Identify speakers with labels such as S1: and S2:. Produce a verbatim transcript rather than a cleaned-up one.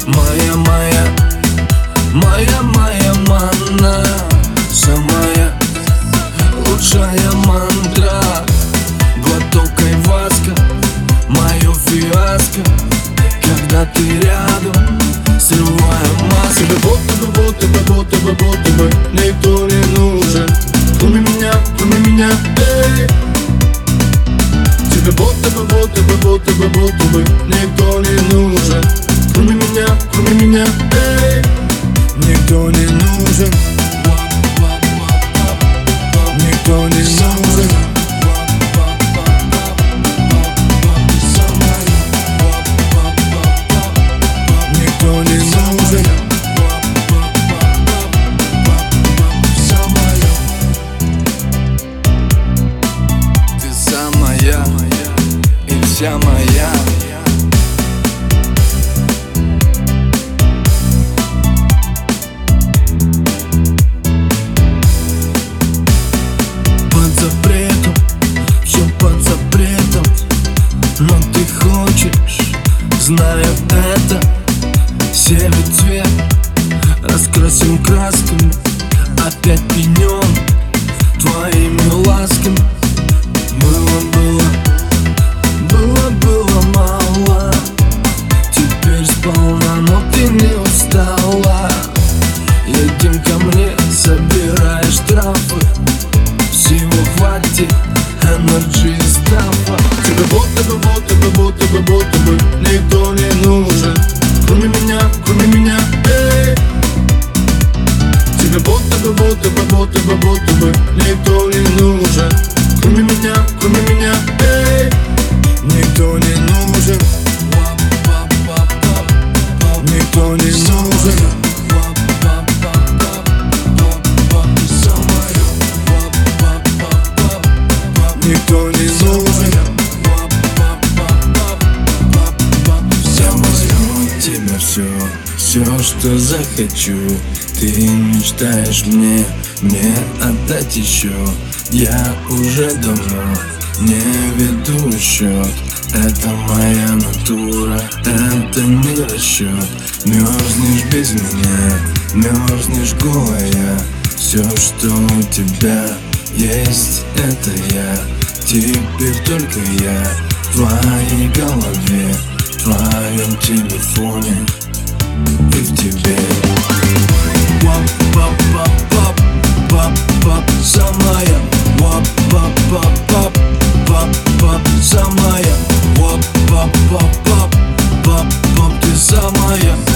S1: Моя, моя, моя, моя манна, самая лучшая мантра. Глоток айваска, мое фиаско, когда ты рядом, срываю маску. Тебе будто бы, будто бы, будто бы, будто бы никто не нужен, кроме меня, кроме меня, эй. Тебе будто бы, будто бы, будто бы, будто бы никто не нужен, кроме меня, кроме меня, эй. Никто не нужен, никто не нужен. Никто не нужен. Ты самая и вся моя. Под запретом, все под запретом, но ты хочешь, знаю это. Серый цвет раскрасим красками, опять пенен твоими ласками. Было, было, было, было мало, теперь сполна, но ты не устала. Едем ко мне, собираешь штрафы, всего хватит, энерджи из дафа. Тебе будто бы, будто бы, будто бы, будто бы никто не нужен, кроме меня, кроме меня, эй. Тебе будто бы, будто бы, будто бы, будто бы никто не нужен, кроме меня, кроме меня, эй. Никто не нужен, никто не нужен. Никто не нужен. Тебе все, все, что захочу, ты мечтаешь мне, мне отдать еще. Я уже давно не веду счет, это моя натура, это не расчет. Мерзнешь без меня, мерзнешь голая, все, что у тебя есть, это я. Теперь только я в твоей голове, в твоем телефоне и в тебе. Вап-пап-пап-пап, пап-пап, самая. Вап-пап-пап-пап, пап-пап, самая. Вап-пап-пап-пап, пап-пап, ты самая.